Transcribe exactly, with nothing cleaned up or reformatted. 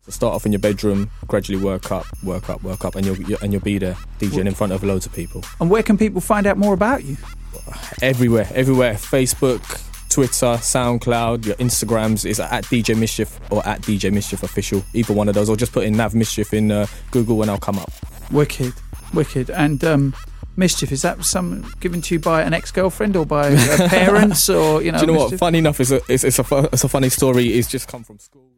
So start off in your bedroom, gradually work up, work up, work up, and you'll and you'll be there DJing in front of loads of people. And where can people find out more about you? Everywhere, everywhere. Facebook, Twitter, SoundCloud, your Instagrams is at D J Mischief or at D J Mischief Official. Either one of those, or just put in Nav Mischief in uh, Google and I'll come up. Wicked, wicked. And um, Mischief, is that some given to you by an ex-girlfriend or by uh, parents, or you know? Do you know Mischief? what? Funny enough, it's a it's, it's a fu- it's a funny story. It's just come from school.